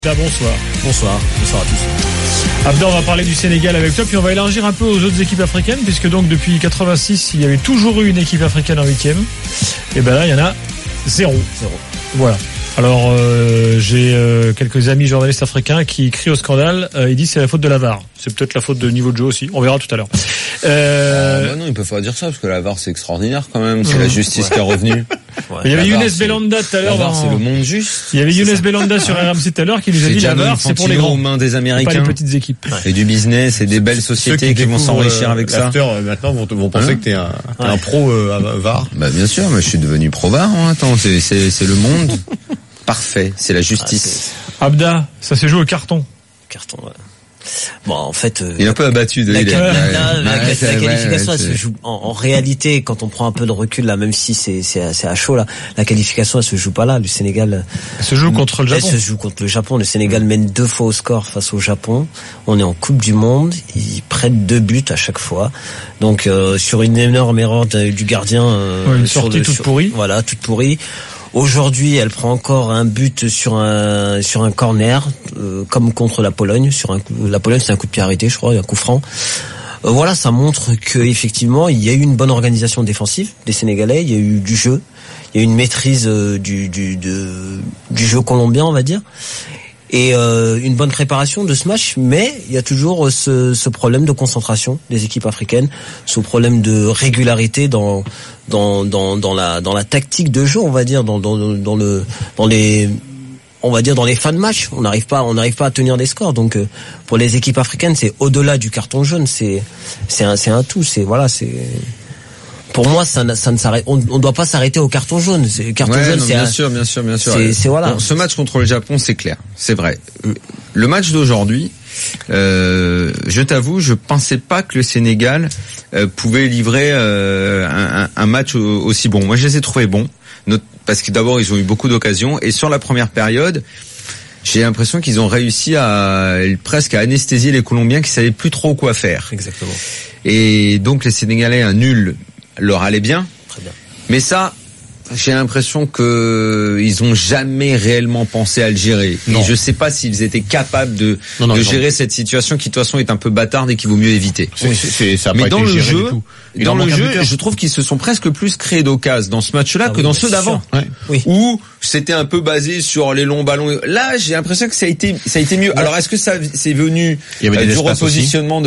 Bonsoir à tous. Abda, on va parler du Sénégal avec toi, puis on va élargir un peu aux autres équipes africaines, puisque donc depuis 86, il y avait toujours eu une équipe africaine en 8e. Et ben là, il y en a zéro. Voilà. Alors, j'ai quelques amis journalistes africains qui crient au scandale. Ils disent que c'est la faute de la VAR. C'est peut-être la faute de niveau de jeu aussi. On verra tout à l'heure. Non, ils peuvent pas dire ça, parce que la VAR, c'est extraordinaire quand même. C'est la justice qui est revenue. Ouais, il y avait Younes Belanda tout à l'heure. La VAR, c'est le monde juste. Il y avait Younes Belanda sur RMC tout à l'heure qui nous a dit la VAR, c'est pour les grands. Aux mains des Américains. Pas les petites équipes. Et du business et des belles sociétés qui vont s'enrichir avec ça. Maintenant vont penser que t'es un pro VAR. Bah, bien sûr, mais je suis devenu pro VAR, Attends, c'est le monde parfait. C'est la justice. Abda, ça s'est joué au carton. Ouais. Bon, en fait, il est un peu abattu de la qualification, elle se joue en réalité, quand on prend un peu de recul là, même si c'est à chaud là, la qualification elle se joue pas là. Le Sénégal se joue contre le Japon. Elle se joue contre le Japon. Le Sénégal mène 2 fois au score face au Japon. On est en Coupe du Monde. Ils prennent 2 buts à chaque fois. Donc sur une énorme erreur du gardien, une sortie toute pourrie. Voilà, toute pourrie. Aujourd'hui, elle prend encore un but sur un corner, comme contre la Pologne. La Pologne, c'est un coup de pied arrêté, je crois, un coup franc. Voilà, ça montre que effectivement, il y a eu une bonne organisation défensive des Sénégalais. Il y a eu du jeu, il y a eu une maîtrise du jeu colombien, on va dire, et une bonne préparation de ce match. Mais il y a toujours ce problème de concentration des équipes africaines, ce problème de régularité dans la tactique de jeu, on va dire, dans les fins de match. On n'arrive pas à tenir des scores. Donc pour les équipes africaines, c'est au-delà du carton jaune, c'est un tout, pour moi, ça ne s'arrête. On doit pas s'arrêter au carton jaune. Bien sûr. C'est voilà. Bon, ce match contre le Japon, c'est clair, c'est vrai. Le match d'aujourd'hui, je t'avoue, je pensais pas que le Sénégal pouvait livrer un match aussi bon. Moi, je les ai trouvés bons, parce que d'abord, ils ont eu beaucoup d'occasions, et sur la première période, j'ai l'impression qu'ils ont réussi presque à anesthésier les Colombiens qui savaient plus trop quoi faire. Exactement. Et donc les Sénégalais, un nul leur allait bien. Très bien. Mais ça, j'ai l'impression que ils ont jamais réellement pensé à le gérer. Non. Et je sais pas s'ils étaient capables de gérer cette situation qui de toute façon est un peu bâtarde et qu'il vaut mieux éviter. Mais dans le jeu, je trouve qu'ils se sont presque plus créés d'occasions dans ce match-là que dans ceux d'avant. Ouais. Oui. Où c'était un peu basé sur les longs ballons. Là, j'ai l'impression que ça a été mieux. Ouais. Alors, est-ce que c'est venu du repositionnement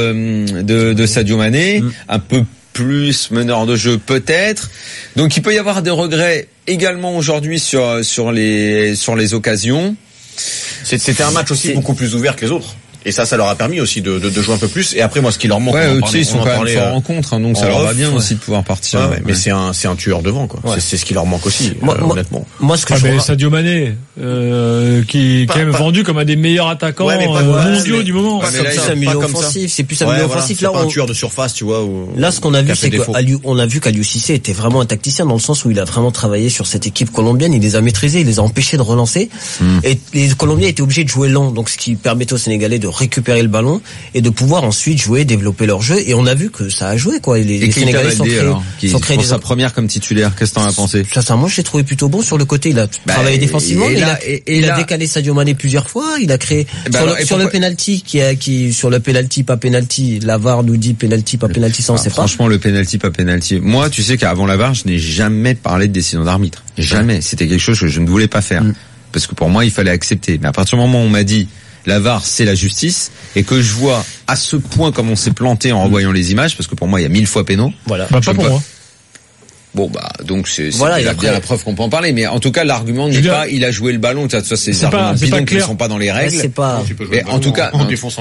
de Sadio Mané, un peu plus meneur de jeu peut-être. Donc il peut y avoir des regrets également aujourd'hui sur les occasions. C'était un match aussi beaucoup plus ouvert que les autres. Et ça leur a permis aussi de jouer un peu plus. Et après, moi, ce qui leur manque, ils sont quand même forts en contre, donc ça leur va bien aussi de pouvoir partir. Mais c'est un tueur devant, quoi. Ouais. C'est ce qui leur manque aussi, honnêtement. Moi, ce que je vois... Sadio Mané, qui est quand même vendu comme un des meilleurs attaquants mondiaux du moment. C'est plus un milieu offensif. C'est plus un milieu offensif. Là, pas un tueur de surface, tu vois. Là, ce qu'on a vu, c'est qu'on a vu qu'Aliou Cissé était vraiment un tacticien dans le sens où il a vraiment travaillé sur cette équipe colombienne. Il les a maîtrisés, il les a empêchés de relancer. Et les Colombiens étaient obligés de jouer lent, donc ce qui permettait aux Sénégalais de récupérer le ballon et de pouvoir ensuite jouer, développer leur jeu, et on a vu que ça a joué, quoi. Les Sénégalais sont créés pour sa première comme titulaire. Qu'est-ce que t'en as pensé? Sincèrement, je l'ai trouvé plutôt bon sur le côté. Il a travaillé défensivement, il a décalé Sadio Mané plusieurs fois, il a créé sur le penalty sur le penalty pas penalty, la VAR nous dit penalty pas penalty, ça on sait pas. Franchement, le penalty pas penalty. Moi, tu sais qu'avant la VAR, je n'ai jamais parlé de décision d'arbitre. Jamais. C'était quelque chose que je ne voulais pas faire. Parce que pour moi, il fallait accepter. Mais à partir du moment où on m'a dit la VAR, c'est la justice, et que je vois à ce point comme on s'est planté en revoyant les images, parce que pour moi, il y a 1000 fois pénaux. Voilà. Pas pour moi. Bon, donc c'est bien la preuve qu'on peut en parler, mais en tout cas, l'argument n'est pas, il a joué le ballon, ça, c'est des arguments bidons qui ne sont pas dans les règles. C'est pas, en tout cas,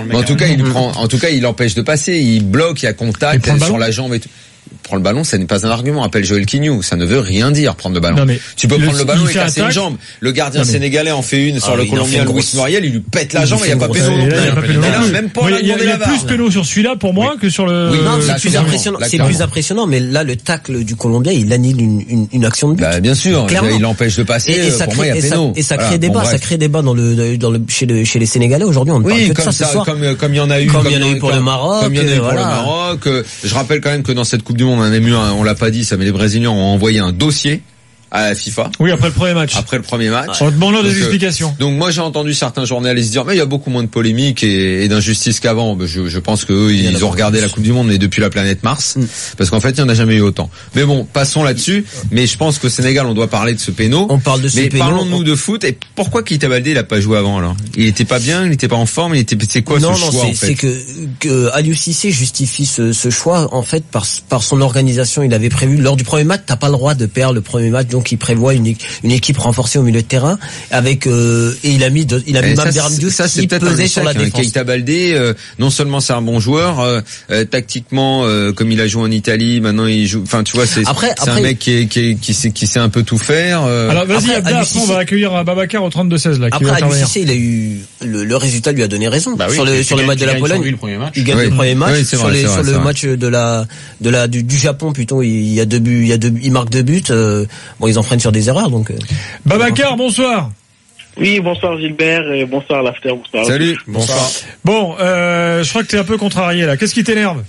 il empêche de passer, il bloque, il y a contact sur la jambe et tout. Prendre le ballon, ça n'est pas un argument. Appelle Joël Quignou, ça ne veut rien dire, prendre le ballon. Non, tu peux prendre le ballon et casser une jambe. Le gardien sénégalais en fait une sur le Colombien Luis Muriel, il lui pète la jambe et il n'y a pas péno non plus. Même pas il y a plus péno sur celui-là pour moi que sur le... Oui, non, c'est plus impressionnant, mais là, le tacle du Colombien, il annule une action de but. Bah, bien sûr. Il l'empêche de passer. Pour moi, il y a péno. Et ça crée débat chez les Sénégalais aujourd'hui. On ne parle que de ça ce soir. Comme il y en a eu pour le Maroc. Comme il y en a eu pour le Maroc. Je rappelle quand même que dans cette Coupe du Monde, on l'a pas dit ça, mais les Brésiliens ont envoyé un dossier à la FIFA. Oui, après le premier match. En demandant des explications. Donc moi j'ai entendu certains journalistes dire mais il y a beaucoup moins de polémiques et d'injustice qu'avant. Je pense que eux, ils ont regardé la Coupe du Monde mais depuis la planète Mars, parce qu'en fait il y en a jamais eu autant. Mais bon, passons là-dessus. Mais je pense qu'au Sénégal on doit parler de ce péno. On parle de ce péno. Mais parlons-nous de foot. Et pourquoi Keita Baldé il a pas joué avant alors? Il était pas bien, il était pas en forme, c'est quoi ce choix en fait? C'est que Aliou Cissé justifie ce choix en fait par son organisation. Il avait prévu lors du premier match, t'as pas le droit de perdre le premier match, donc il prévoit une équipe renforcée au milieu de terrain avec et il a mis Mame Diouf qui pesait sur la défense. Keita Baldé, non seulement c'est un bon joueur, tactiquement comme il a joué en Italie, maintenant il joue. Enfin tu vois, c'est un mec qui sait un peu tout faire. Alors vas-y Abda, on va accueillir Babacar au 32-16 là. Après Aliou Cissé, il a eu le résultat lui a donné raison sur le match de la Pologne. Il gagne le premier match. Sur le match du Japon plutôt, il y a 2 buts, il marque 2 buts. Bon, ils en prennent sur des erreurs donc. Babacar, bonsoir. Oui, bonsoir Gilbert et bonsoir l'after. Salut, bonsoir. Bon, je crois que t'es un peu contrarié là. Qu'est-ce qui t'énerve?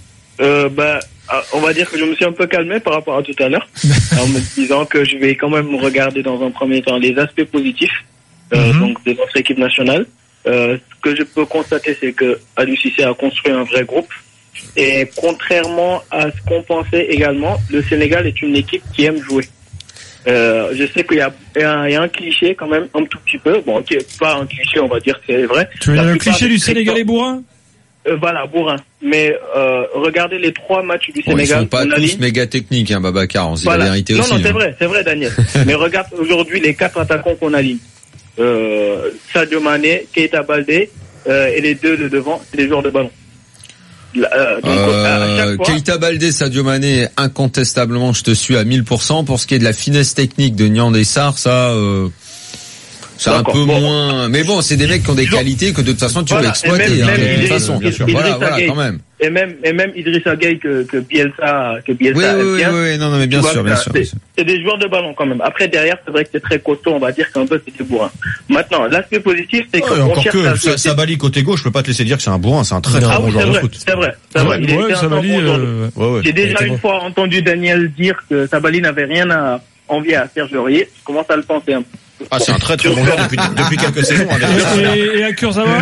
On va dire que je me suis un peu calmé par rapport à tout à l'heure, en me disant que je vais quand même regarder dans un premier temps les aspects positifs donc de notre équipe nationale. Ce que je peux constater, c'est que Aliou Cissé a construit un vrai groupe. Et contrairement à ce qu'on pensait également, le Sénégal est une équipe qui aime jouer. Je sais qu'il y a un cliché quand même, un tout petit peu. Bon, qui est pas un cliché, on va dire que c'est vrai. Tu veux dire le cliché du Sénégalais bourrin? Voilà, bourrin. Mais regardez les 3 matchs du Sénégal. Ils sont pas tous méga techniques, hein, Babacar. On se dit la vérité aussi. Non, c'est vrai, Daniel. Mais regarde aujourd'hui les 4 attaquants qu'on aligne. Sadio Mané, Keita Baldé et les 2 de devant, c'est des joueurs de ballon. À chaque fois, Keita Baldé, Sadio Mané, incontestablement, je te suis à 1000%. Pour ce qui est de la finesse technique de Niang Dessart, ça, c'est un peu moins. Mais bon, c'est des mecs qui ont des qualités que de toute façon tu peux exploiter. De toute façon, bien sûr. Voilà, quand même. Et même Idrissa Gueye que Bielsa oui, non, mais bien sûr. C'est des joueurs de ballon quand même. Après derrière, c'est vrai que c'est très costaud, on va dire qu'un peu c'est des bourrins. Maintenant, l'aspect positif, c'est qu'on cherche à Sabali côté gauche, je peux pas te laisser dire que c'est un bourrin, c'est un très bon joueur de foot. C'est vrai. Il était un bon joueur. J'ai déjà une fois entendu Daniel dire que Sabali n'avait rien à envier à Serge Aurier. Je commence à le penser un peu. Ah, c'est un très bon joueur depuis quelques saisons. Et à Kurzawa?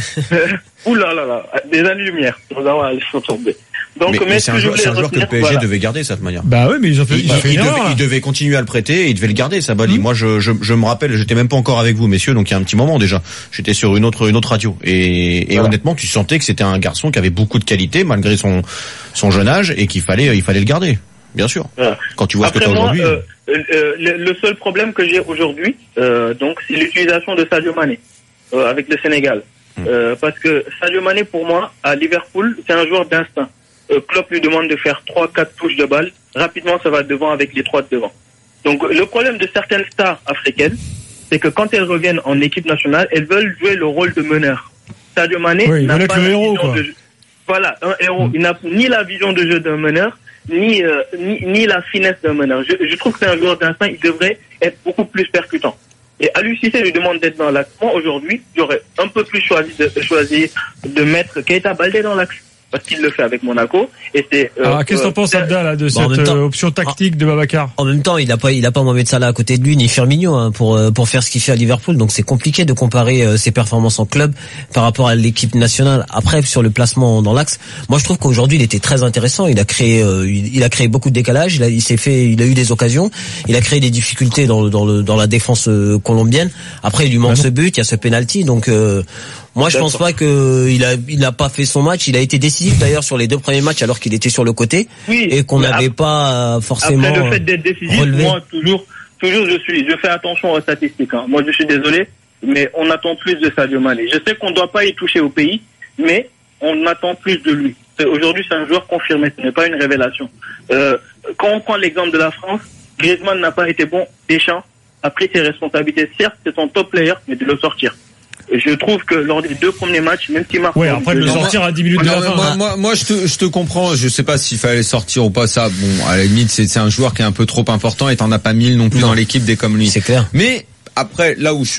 Ouh là, des années-lumière. Kurzawa, ils sont tombés. Donc, mais c'est un joueur que le PSG devait garder de cette manière. Bah oui, mais il devait continuer à le prêter et il devait le garder, Sabali. Moi, je me rappelle, j'étais même pas encore avec vous, messieurs, donc il y a un petit moment déjà. J'étais sur une autre radio. Et honnêtement, tu sentais que c'était un garçon qui avait beaucoup de qualité, malgré son jeune âge, et qu'il fallait le garder. Bien sûr. Voilà. Quand tu vois ce que tu as aujourd'hui. Le seul problème que j'ai aujourd'hui, donc, c'est l'utilisation de Sadio Mané, avec le Sénégal. Parce que Sadio Mané, pour moi, à Liverpool, c'est un joueur d'instinct. Klopp lui demande de faire 3-4 touches de balle. Rapidement, ça va devant avec les 3 de devant. Donc, le problème de certaines stars africaines, c'est que quand elles reviennent en équipe nationale, elles veulent jouer le rôle de meneur. Sadio Mané n'a pas la vision de jeu. Voilà, un héros. Il n'a ni la vision de jeu d'un meneur, ni la finesse d'un meneur. Je trouve que c'est un joueur d'instinct. Il devrait être beaucoup plus percutant. Et Aliou Cissé lui demande d'être dans l'axe. Moi, aujourd'hui, j'aurais un peu plus choisi de mettre Keita Baldé dans l'axe. Parce qu'il le fait avec Monaco. Et c'est, alors, qu'est-ce que t'en penses, Abda, là, de cette option tactique de Babacar? En même temps, il a pas Mohamed Salah à côté de lui, ni Firmino, hein, pour faire ce qu'il fait à Liverpool. Donc, c'est compliqué de comparer ses performances en club par rapport à l'équipe nationale. Après, sur le placement dans l'axe, moi, je trouve qu'aujourd'hui, il était très intéressant. Il a créé beaucoup de décalage. Il a eu des occasions. Il a créé des difficultés dans la défense colombienne. Après, il lui manque ce but, il y a ce penalty. Donc, moi, je pense pas que il a pas fait son match. Il a été décisif d'ailleurs sur les 2 premiers matchs alors qu'il était sur le côté et qu'on n'avait pas forcément après le fait d'être décisif, relevé. Moi, toujours, je fais attention aux statistiques. Hein. Moi, je suis désolé, mais on attend plus de Sadio Mané. Je sais qu'on doit pas y toucher au pays, mais on attend plus de lui. Aujourd'hui, c'est un joueur confirmé. Ce n'est pas une révélation. Quand on prend l'exemple de la France, Griezmann n'a pas été bon. Deschamps a pris ses responsabilités. Certes, c'est son top player, mais de le sortir. Je trouve que lors des 2 premiers matchs, même si Marc... Ouais, après de le sortir à 10 minutes de la fin. Moi, je te comprends. Je sais pas s'il fallait sortir ou pas ça. Bon, à la limite, c'est un joueur qui est un peu trop important et t'en as pas 1000 non plus dans l'équipe des comme lui. C'est clair. Mais après, là où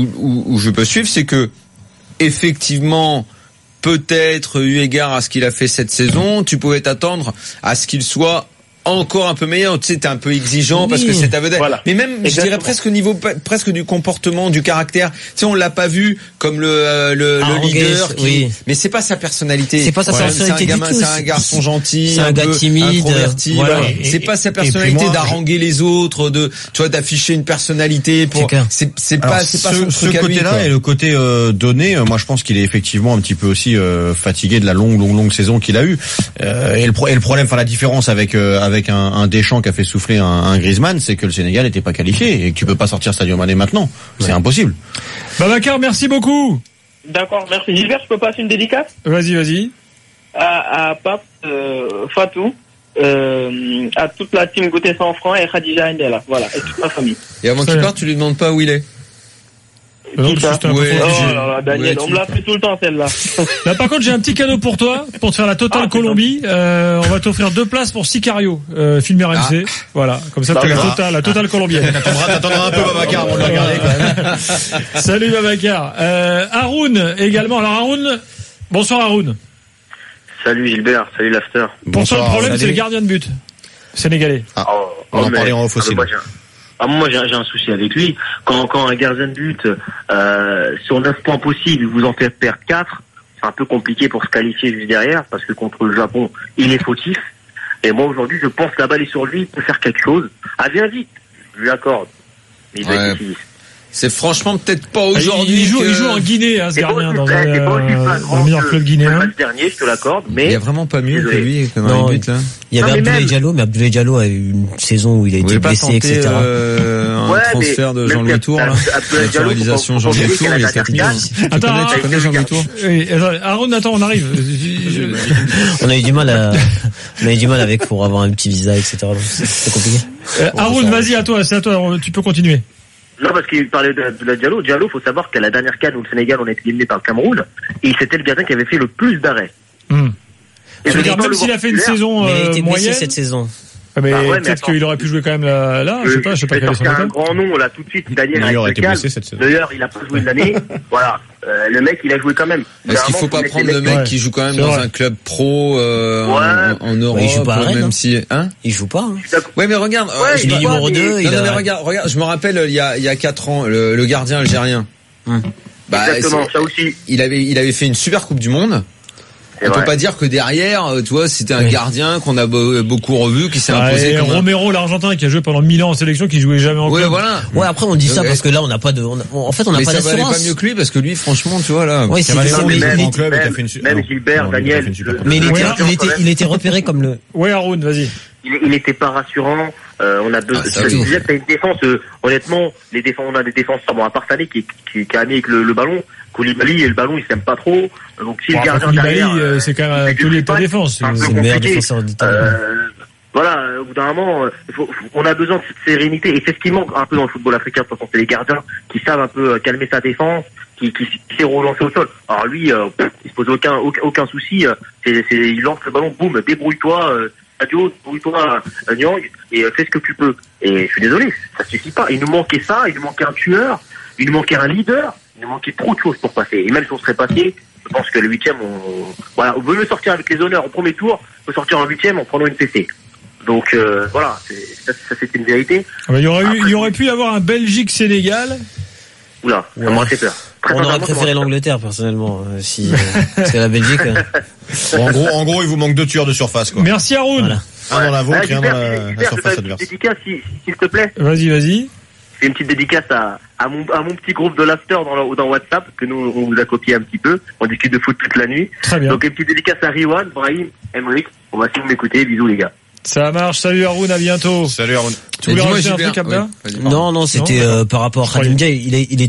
je peux suivre, c'est que effectivement, peut-être eu égard à ce qu'il a fait cette saison, tu pouvais t'attendre à ce qu'il soit encore un peu meilleur. Tu sais, t'es un peu exigeant parce que c'est ta vedette. Voilà. Mais même, je dirais presque au niveau presque du comportement, du caractère. Tu sais, on l'a pas vu comme le leader. Mais c'est pas sa personnalité. C'est pas sa personnalité du tout. C'est un garçon gentil, c'est un gars timide, introverti. Voilà. C'est pas sa personnalité d'haranguer les autres, tu vois, d'afficher une personnalité. C'est pas ce côté-là et le côté donné. Moi, je pense qu'il est effectivement un petit peu aussi fatigué de la longue saison qu'il a eue. Et le problème, enfin la différence avec un Deschamps qui a fait souffler un Griezmann, c'est que le Sénégal n'était pas qualifié et que tu peux pas sortir Sadio Mané maintenant. C'est impossible. Babacar, merci beaucoup. D'accord, merci. Gilbert, je peux passer une dédicace? Vas-y. À Pape, Fatou, à toute la team Goûter 100 francs et Khadija Ndela. Voilà, et toute ma famille. Et avant qu'il parte, tu lui demandes pas où il est? Non, Qui ça? ouais, Oh là là, Daniel, on me l'a fait tout le temps celle-là. Là, par contre, j'ai un petit cadeau pour toi, pour te faire la totale Colombie. On va t'offrir 2 places pour Sicario, film RMC. Voilà, comme ça, tu as la totale colombienne. T'attendras un peu, Babacar, avant de la regarder quand même. Salut Babacar. Haroun également. Alors Haroun, bonsoir Haroun. Salut Gilbert, salut l'after. Bonsoir. Le problème, c'est le gardien de but sénégalais. On en parlait en off aussi. Moi, j'ai un souci avec lui. Quand un gardien de but, sur 9 points possibles, vous en faites perdre 4, c'est un peu compliqué pour se qualifier juste derrière, parce que contre le Japon, il est fautif. Et moi, aujourd'hui, je pense que la balle est sur lui, il peut faire quelque chose. Ah, viens vite. Je lui accorde. Mais il doit être décisif. C'est franchement peut-être pas aujourd'hui. Il joue en Guinée, ce gardien, dans un meilleur club guinéen. Le dernier, je te l'accorde, mais. Il y a vraiment pas mieux que lui, comme un but, là. Il y avait Abdoulaye Diallo, mais Abdoulaye Diallo a eu une saison où il a été blessé, etc. Un transfert de Jean-Louis Tour, là. Naturalisation Jean-Louis Tour, il est fatigué. Attends, tu connais Jean-Louis Tour? Aaron, attends, on arrive. On a eu du mal avec pour avoir un petit visa, etc. C'est compliqué. Aaron, vas-y, c'est à toi, tu peux continuer. Non, parce qu'il parlait de la Diallo. Diallo, faut savoir qu'à la dernière CAN où le Sénégal, on a été éliminé par le Cameroun, et c'était le gardien qui avait fait le plus d'arrêts. Même s'il a fait une saison mais il a été blessé moyenne cette saison. Mais peut-être qu'il aurait pu jouer quand même là. Je sais pas quel est son état. Un grand nom là tout de suite. Daniel il aurait été blessé cette saison. D'ailleurs, il a pas joué de l'année. Voilà. Le mec, il a joué quand même. Est-ce qu'il faut pas prendre le mec qui joue quand même dans un club pro en Europe, il joue pas à Rennes, même si il joue pas. Ouais, mais regarde, il est numéro 2. Non, mais regarde, je me rappelle il y a 4 ans le gardien algérien. Exactement, ça aussi. Il avait fait une super Coupe du Monde. On peut pas dire que derrière, tu vois, c'était un gardien qu'on a beaucoup revu, qui s'est imposé comme Romero, l'Argentin, qui a joué pendant 1000 ans en sélection, qui jouait jamais en club. Ouais, voilà. Ouais, après on dit ça parce que là on n'a pas de, en fait on n'a pas d'assurance. Mais ça valait pas mieux que lui parce que lui, franchement, tu vois là. Ouais, c'est même Gilbert, Daniel. Mais il était repéré comme le. Ouais, Haroun, vas-y. Il n'était pas rassurant. On a besoin. Je disais que t'as une défense. Honnêtement, on a des défenses. Bon, à part Sané qui a mis avec le ballon. Koulibaly et le ballon, il s'aime pas trop. Donc si le gardien derrière, c'est quand même un peu ta défense. C'est le meilleur défenseur d'Italie. Voilà, au bout d'un moment, on a besoin de cette sérénité et c'est ce qui manque un peu dans le football africain. De toute façon, c'est les gardiens qui savent un peu calmer sa défense, qui sait relancer au sol. Alors lui, il se pose aucun souci. Il lance le ballon, boum, débrouille-toi. Sadio, débrouille-toi, Nyang, et fais ce que tu peux. Et je suis désolé, ça suffit pas. Il nous manquait ça, il nous manquait un tueur, il nous manquait un leader. Il nous manquait trop de choses pour passer. Et même si on serait passé, je pense que le 8e, on veut le sortir avec les honneurs au premier tour, on peut sortir en 8e en prenant une fessée. Donc voilà, ça c'est une vérité. Il y aurait pu y avoir un Belgique-Sénégal. Oula, ça m'aurait fait peur. On aurait préféré l'Angleterre personnellement, si c'est la Belgique. En gros, il vous manque 2 tueurs de surface, quoi. Merci Haroun. Voilà. Un dans la vôtre et un dans la surface adverse. Dédicace, s'il te plaît. Vas-y. C'est une petite dédicace à mon petit groupe de l'after dans WhatsApp, que nous, on vous a copié un petit peu. On discute de foot toute la nuit. Très bien. Donc, une petite dédicace à Riwan, Brahim, Emric. On va essayer de m'écouter. Bisous, les gars. Ça marche. Salut Haroun, à bientôt. Salut Haroun. Tu voulais rajouter un truc, Abda? Non, c'était par rapport à Khadim Dia. Il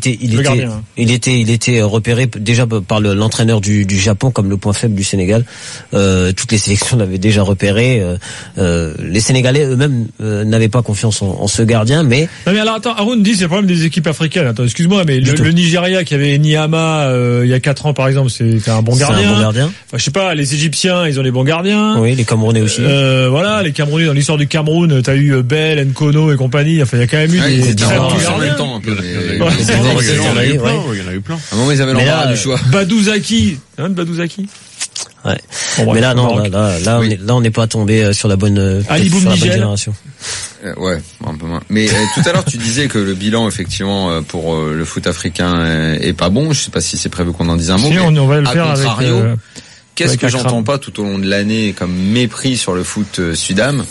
était repéré déjà par l'entraîneur du Japon comme le point faible du Sénégal. Toutes les sélections l'avaient déjà repéré. Les Sénégalais eux-mêmes n'avaient pas confiance en ce gardien, mais. Non mais alors attends, Haroun dit c'est le problème des équipes africaines. Attends, excuse-moi, mais le Nigeria qui avait Niama il y a 4 ans par exemple, c'était un bon gardien. C'est un bon gardien. Enfin, je sais pas, les Égyptiens, ils ont des bons gardiens. Oui, les Camerounais aussi. Voilà, les Camerounais dans l'histoire du Cameroun, t'as eu Bell, Nkono et compagnie. Enfin, il y a quand même eu des très bons gardiens. Il y en a eu plein. Il y en a eu plein. À un moment, ils avaient l'embarras du choix. Badouzaki. Ouais. Bon, Mais là, non, Maroc. là, on n'est pas tombé sur la bonne, Ali sur la bonne Boumnigel. génération. Ouais, un peu moins. Mais tout à l'heure, tu disais que le bilan, effectivement, pour le foot africain est pas bon. Je sais pas si c'est prévu qu'on en dise un mot. Si, mais on va le à faire contrario, avec. qu'est-ce avec que Akram. j'entends pas tout au long de l'année comme mépris sur le foot Sudam.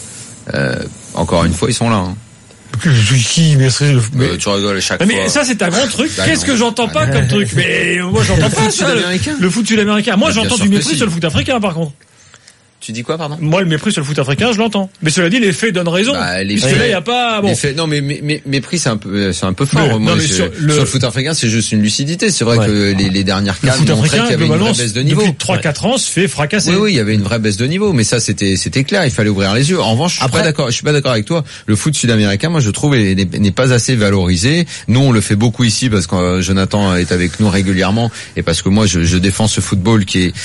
Encore une fois, ils sont là. Hein. Qui maîtrise le. Mais, Tu rigoles à chaque mais fois. ça, c'est un grand truc. Bah Qu'est-ce non. que j'entends pas comme truc? Mais moi, j'entends pas foot ça. sud-américain. Le foot sud-américain. Moi, Mais bien j'entends sûr du que mépris si. sur le foot africain, par contre. Tu dis quoi, pardon? Moi, le mépris sur le foot africain, je l'entends. Mais cela dit, les faits donnent raison. Bah, les Parce que faits- là, il y a pas. Bon. Les faits- non, mais mépris, c'est un peu fort. Mais- Moi, non, mais sur sur le- le foot africain, c'est juste une lucidité. C'est vrai Ouais. que les dernières Le cannes foot montraient africain, qu'il y avait une globalement, vraie baisse de niveau. depuis 3-4 ans, se fait fracasser. Oui, il y avait une vraie baisse de niveau, mais ça c'était clair, il fallait ouvrir les yeux. En revanche, je suis pas d'accord avec toi. Le foot sud-américain, moi je trouve n'est pas assez valorisé. Nous on le fait beaucoup ici parce que Jonathan est avec nous régulièrement et parce que moi je défends ce football qui est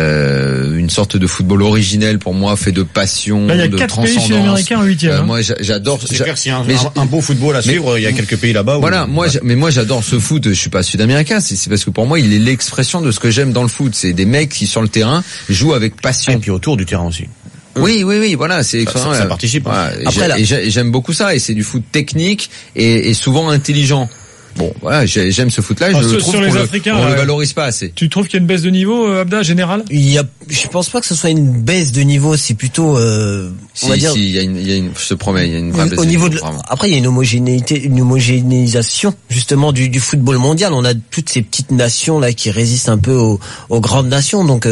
une sorte de football originel pour moi, fait de passion, Là, il y a de 4 pays transcendance. sud-américains en 8e. Moi j'adore. C'est clair, s'il y a mais un beau football à suivre, il y a quelques pays là-bas. où- Voilà, moi j'adore ce foot, je suis pas sud-américain, c'est parce que pour moi il est l'expression de ce que j'aime dans le foot, c'est des mecs qui sur le terrain jouent avec passion. Et puis autour du terrain aussi. Oui, voilà, c'est Ça participe. Hein. voilà, Après, là- et j'aime beaucoup ça, et c'est du foot technique et souvent intelligent. Bon, voilà, j'aime ce foot-là, Alors, je sur- trouve sur les qu'on Africains, on le ouais. valorise pas assez. Tu trouves qu'il y a une baisse de niveau, Abda, général? Je pense pas que ce soit une baisse de niveau, c'est plutôt, on va dire. Si, il y a une, je te promets, il y a une vraie baisse Au de niveau niveau, de, vraiment. après il y a une homogénéisation justement du football mondial. On a toutes ces petites nations là qui résistent un peu aux grandes nations, donc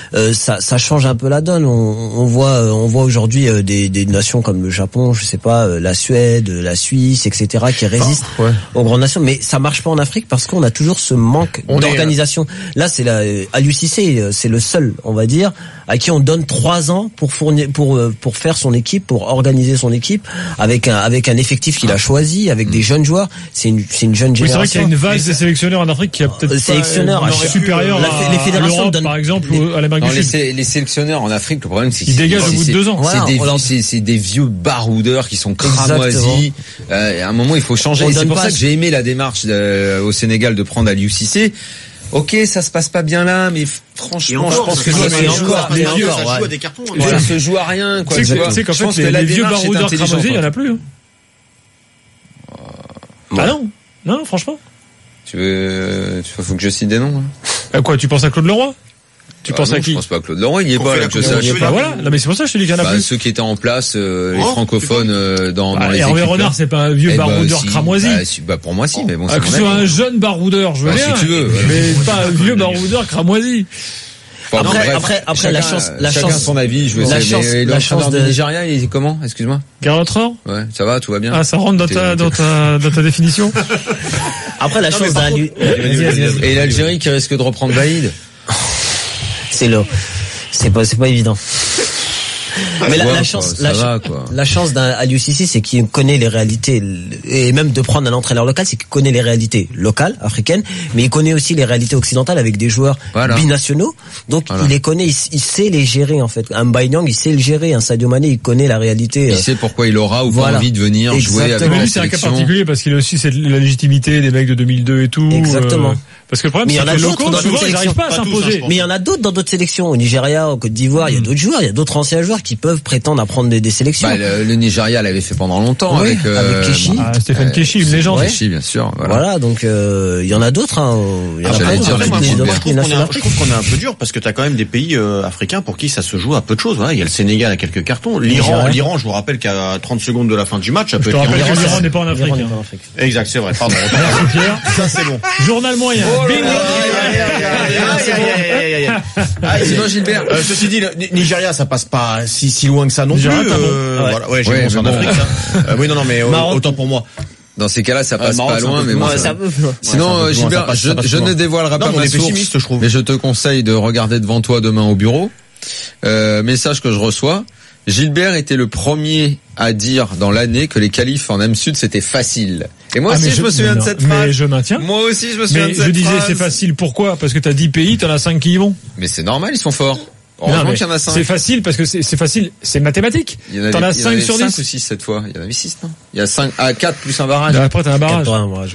ça change un peu la donne. On voit aujourd'hui des nations comme le Japon, je sais pas, la Suède, la Suisse, etc. qui résistent aux grandes nations. Mais ça marche pas en Afrique parce qu'on a toujours ce manque d'organisation. Là, c'est Aliou Cissé, c'est le seul, on va dire, à qui on donne 3 ans pour fournir, pour faire son équipe, pour organiser son équipe avec un effectif qu'il a choisi, avec des jeunes joueurs. C'est une jeune Oui, c'est génération. vrai qu'il y a une valse des sélectionneurs en Afrique qui a peut-être sélectionneurs, pas supérieur les à fédérations l'Europe, donnent- par exemple, ou à l'Amérique Non, du Sud. les sélectionneurs en Afrique, le problème c'est Ils dégagent au bout de 2 ans. Voilà, on leur- c'est des vieux baroudeurs qui sont Exactement. cramoisis. À un moment, il faut changer. On Et c'est donne pour pas- ça que j'ai aimé la démarche au Sénégal de prendre Aliou Cissé. Ok, ça se passe pas bien là, mais franchement, je pense que mais ça encore, se mais joue encore, ça joue ouais. à des cartons. hein. ça se joue à rien, quoi. Tu tu vois. sais qu'en Je pense fait, que la les vieux démarche est baroudeurs intelligente, cramoisis, il y en quoi. a plus. Hein. Ah non. Non, franchement. Tu faut que je cite des noms. Hein. Quoi, tu penses à Claude Leroy? Tu penses non, à qui? Je pense pas à Claude Leroy, il y est Qu'on pas fait là la que je Coupe du sache. Monde. Bah voilà. Non, mais c'est pour ça que je te dis qu'il y en a Bah, plus. ceux qui étaient en place, les Oh, francophones dans Bah, les Hervé équipes. Renard, c'est pas un vieux Eh bah, baroudeur si. cramoisi. Bah, pour moi, si, mais bon, Ah, c'est que mon ce soit avis. un jeune baroudeur, je veux Bah, bien. si tu veux, ouais. Mais pas un vieux baroudeur cramoisi. Enfin, Après, bref, après, chacun chacun son avis, je veux la dire. chance- Mais la l'entraîneur chance du de- Nigeria, il est comment? Excuse-moi. Garotro? Ouais, ça va, tout va bien. Ah, ça rentre dans ta définition? Après la chance d'un Aliou. Et l'Algérie qui risque de reprendre Vaïd. C'est pas évident. Mais Ouais, la chance, ça va, quoi. la chance d'un Aliou Cissé, c'est qu'il connaît les réalités, et même de prendre un entraîneur local, c'est qu'il connaît les réalités locales, africaines, mais il connaît aussi les réalités occidentales avec des joueurs Voilà. binationaux. Donc Voilà. il les connaît, il sait les gérer en fait. Un Mbaye-Niang, il sait le gérer. Un Sadio Mané, il connaît la réalité. Il sait pourquoi il aura ou pas Voilà. envie de venir jouer avec Exactement. Mais la lui, c'est un cas sélection. particulier parce qu'il a aussi la légitimité des mecs de 2002 et tout. Exactement. Parce que le problème, Mais il y c'est en a que les d'autres locaux, dans souvent, d'autres ils n'arrivent pas à sélections. Pas tous, s'imposer. hein, je Mais il y en a d'autres dans d'autres sélections. Au Nigeria, au Côte d'Ivoire, il y a d'autres joueurs, il y a d'autres anciens joueurs qui peuvent prétendre à prendre des sélections. Bah, le Nigeria l'avait fait pendant longtemps Oui, avec Keshi. Ah, Stéphane Keshi, une légende. Ouais. Keshi, bien sûr. Voilà. Voilà, donc il y en a d'autres. Hein. Il y en a J'allais pas dire, d'autres. après, Toutes moi, les je autres trouve pays nationaux je d'Afrique. trouve qu'on est un peu dur parce que t'as quand même des pays africains pour qui ça se joue à peu de choses. Voilà, il y a le Sénégal à quelques cartons. L'Iran, je vous rappelle qu'à 30 secondes de la fin du match, ça Je peut te être rappelle l'Iran. que l'Iran n'est pas en Afrique. L'Iran n'est hein. pas en Afrique. Exact, c'est vrai. Pardon. Merci Pierre. Ça c'est bon. Journal moyen. Bingo. Sinon, Gilbert. Ceci dit, le Nigeria, ça passe pas si loin que ça non Nigeria, plus. t'as bon. Voilà, ouais, j'ai Ouais, bon, c'est en mais bon. Afrique. Ça. Oui, non, mais Maroc. autant pour moi. Dans ces cas-là, ça passe Maroc, pas c'est un loin, peu mais plus bon. loin, ça- Ça peut- Sinon, Ouais, ça passe Gilbert, loin, ça passe je loin. ne dévoilerai Non, pas mais on ma est source, pessimiste, je trouve. mais je te conseille de regarder devant toi demain au bureau. Message que je reçois. Gilbert était le premier à dire dans l'année que les qualifs en M-Sud c'était facile. Et moi Ah, aussi mais je me souviens de cette phrase. Mais je maintiens. Moi aussi je me souviens Mais de cette je disais phrase. c'est facile. Pourquoi? Parce que t'as 10 pays, t'en as 5 qui y vont. Mais c'est normal, ils sont forts. Non, Heureusement mais qu'il y en a 5. c'est facile parce que c'est facile. C'est mathématique. T'en as 5 sur 10. ou 6 cette fois. Il y en avait 6, non? Il y a 5 à 4 plus un barrage. Après t'as un barrage. 4 moi, je vais.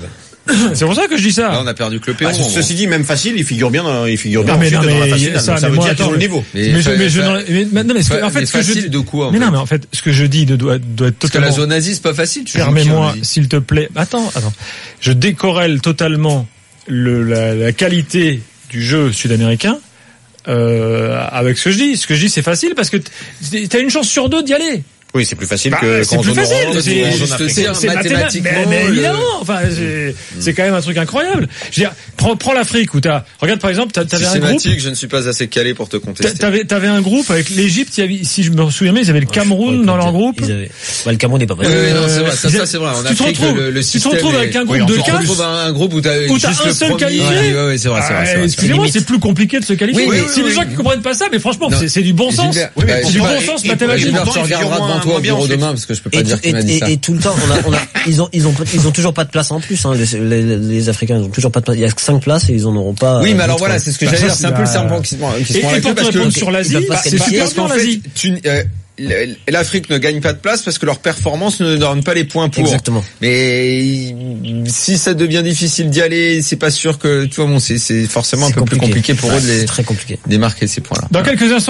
C'est pour ça que je dis ça. Là, on a perdu que le Pérou. Ceci dit, même facile, il figure bien dans la finale. ça veut veut dire qu'il a le niveau. Mais en fait, ce que je dis de quoi? Mais non, mais en fait, ce que je dis doit être totalement. Parce que la zone Asie, c'est pas facile. Permets-moi, s'il te plaît. Attends. Je décorrèle totalement la qualité du jeu sud-américain avec ce que je dis. Ce que je dis, c'est facile parce que t'as une chance sur 2 d'y aller. Oui, c'est plus facile que c'est plus facile. C'est mathématiquement. Mais évidemment, enfin, c'est quand même un truc incroyable. Je veux dire, prends l'Afrique où regarde par exemple, t'avais un groupe. Je ne suis pas assez calé pour te contester. T'avais un groupe avec l'Égypte. Si je me souviens bien, ils avaient le Cameroun dans leur groupe. Le Cameroun n'est pas prêt. Oui, non, c'est vrai. Ça, c'est vrai. En Afrique, le système. Tu te retrouves avec un groupe de 4. Tu te retrouves un groupe où t'as un seul qualifié. Oui, c'est vrai. Excusez-moi, c'est plus compliqué de se qualifier. Si les gens qui comprennent pas ça, mais franchement, c'est du bon sens. C'est du bon sens mathématique. Tu regarderas devant toi au bureau demain parce que je peux pas dire qu'il m'a dit ça. Et tout le temps, ils ont toujours pas de place en plus. Les Africains, ils ont toujours pas de place. Il y a 5 places et ils en auront pas. Oui, mais alors voilà, c'est ce que j'allais dire. C'est un peu le serpent qui se prend la queue parce que sur l'Asie, c'est super dur l'Asie. L'Afrique ne gagne pas de place parce que leur performance ne donne pas les points pour. Exactement. Mais si ça devient difficile d'y aller, c'est pas sûr que, tu vois, c'est forcément un peu plus compliqué pour eux de démarquer ces points-là. Dans quelques instants.